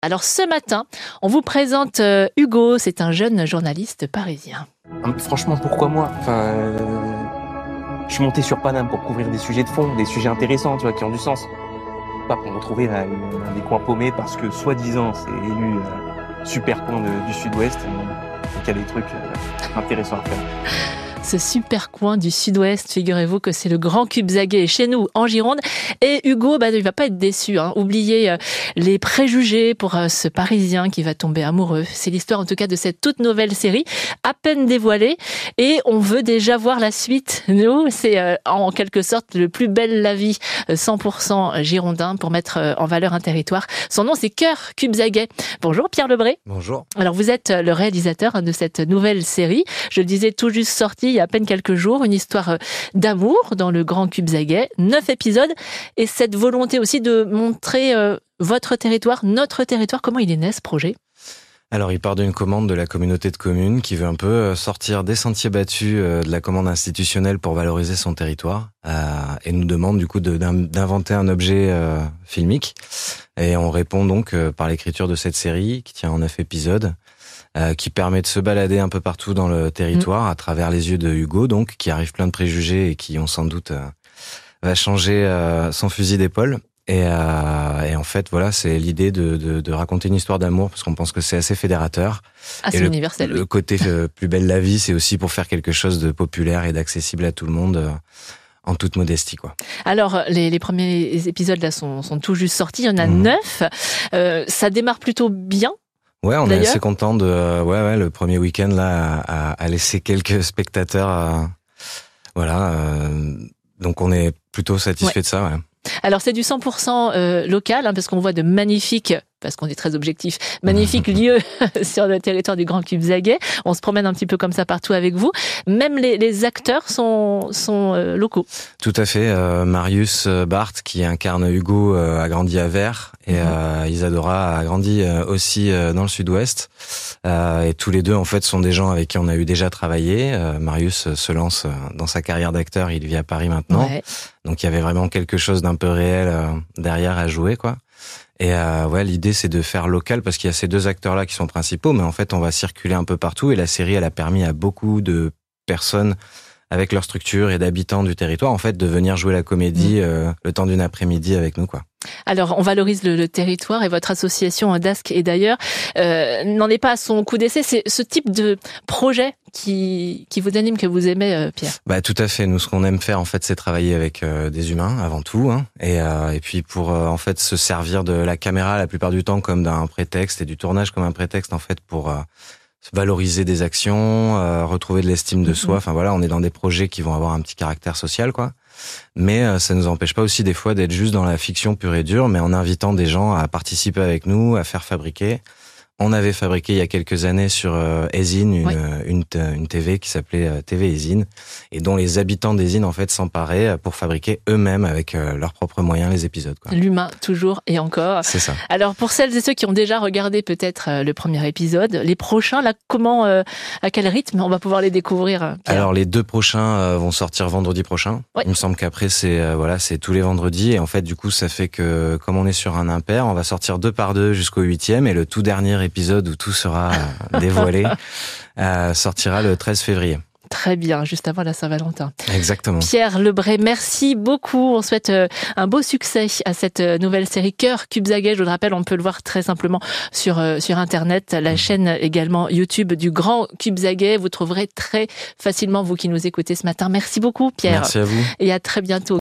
Alors ce matin, on vous présente Hugo, c'est un jeune journaliste parisien. Franchement, pourquoi moi? Je suis monté sur Paname pour couvrir des sujets de fond, des sujets intéressants, tu vois, qui ont du sens. Pas pour me retrouver à des coins paumés parce que soi-disant c'est élu super coin du sud-ouest. Donc il y a des trucs intéressants à faire. Ce super coin du sud-ouest, figurez-vous que c'est le Grand Cubzaguais chez nous en Gironde. Et Hugo, il va pas être déçu. Oubliez les préjugés pour ce Parisien qui va tomber amoureux. C'est l'histoire en tout cas de cette toute nouvelle série, à peine dévoilée. Et on veut déjà voir la suite. Nous, c'est en quelque sorte le plus bel la vie 100% girondin pour mettre en valeur un territoire. Son nom, c'est Cœur Cubzaguais. Bonjour Pierre Lebré. Bonjour. Alors vous êtes le réalisateur de cette nouvelle série. Je le disais, tout juste sortie il y a à peine quelques jours, une histoire d'amour dans le Grand Cubzaguais, 9 épisodes, et cette volonté aussi de montrer votre territoire, notre territoire. Comment il est né ce projet ? Alors il part d'une commande de la communauté de communes qui veut un peu sortir des sentiers battus de la commande institutionnelle pour valoriser son territoire et nous demande du coup d'inventer un objet filmique, et on répond donc par l'écriture de cette série qui tient en 9 épisodes. Qui permet de se balader un peu partout dans le territoire à travers les yeux de Hugo, donc qui arrive plein de préjugés et qui, on sans doute, va changer son fusil d'épaule. Et en fait, voilà, c'est l'idée de raconter une histoire d'amour parce qu'on pense que c'est assez fédérateur. C'est universel. Le côté plus belle la vie, c'est aussi pour faire quelque chose de populaire et d'accessible à tout le monde. En toute modestie, quoi. Alors, les premiers épisodes là sont tout juste sortis. Il y en a 9. Ça démarre plutôt bien. Ouais, on est assez content de le premier week-end là à laisser quelques spectateurs donc on est plutôt satisfait de ça, ouais. Alors c'est du 100% local parce qu'on voit de magnifiques, parce qu'on est très objectif, magnifiques lieux sur le territoire du Grand Cubzaguais. On se promène un petit peu comme ça partout avec vous. Même les acteurs sont locaux. Tout à fait. Marius Barthes, qui incarne Hugo, a grandi à Vers, et Isadora a grandi aussi dans le sud-ouest. Et tous les deux, en fait, sont des gens avec qui on a eu déjà travaillé. Marius se lance dans sa carrière d'acteur, il vit à Paris maintenant. Ouais. Donc il y avait vraiment quelque chose d'un peu réel derrière à jouer, quoi. Et l'idée c'est de faire local parce qu'il y a ces deux acteurs-là qui sont principaux, mais en fait on va circuler un peu partout et la série elle a permis à beaucoup de personnes avec leur structure et d'habitants du territoire en fait de venir jouer la comédie le temps d'une après-midi avec nous, quoi. Alors, on valorise le territoire et votre association Dasque et d'ailleurs n'en est pas à son coup d'essai. C'est ce type de projet qui vous anime, que vous aimez, Pierre. Tout à fait. Nous, ce qu'on aime faire, en fait, c'est travailler avec des humains avant tout, et puis pour en fait se servir de la caméra la plupart du temps comme d'un prétexte et du tournage comme un prétexte en fait pour valoriser des actions, retrouver de l'estime de soi. Enfin voilà, on est dans des projets qui vont avoir un petit caractère social, quoi. Mais ça nous empêche pas aussi des fois d'être juste dans la fiction pure et dure, mais en invitant des gens à participer avec nous, à faire fabriquer. On avait fabriqué il y a quelques années sur Ezine une TV qui s'appelait TV Ezine, et dont les habitants d'Ezine en fait s'emparaient pour fabriquer eux-mêmes avec leurs propres moyens les épisodes, quoi. L'humain toujours et encore. C'est ça. Alors pour celles et ceux qui ont déjà regardé peut-être le premier épisode, les prochains là, comment, à quel rythme on va pouvoir les découvrir, Pierre ? Alors les 2 prochains vont sortir vendredi prochain. Ouais. Il me semble qu'après c'est tous les vendredis, et en fait du coup ça fait que comme on est sur un impair, on va sortir 2 par 2 jusqu'au 8e, et le tout dernier épisode où tout sera dévoilé sortira le 13 février. Très bien, juste avant la Saint-Valentin. Exactement. Pierre Lebré, merci beaucoup. On souhaite un beau succès à cette nouvelle série Cœur Cubzaguais. Je vous le rappelle, on peut le voir très simplement sur Internet, la chaîne également YouTube du Grand Cubzaguais. Vous trouverez très facilement, vous qui nous écoutez ce matin. Merci beaucoup, Pierre. Merci à vous. Et à très bientôt.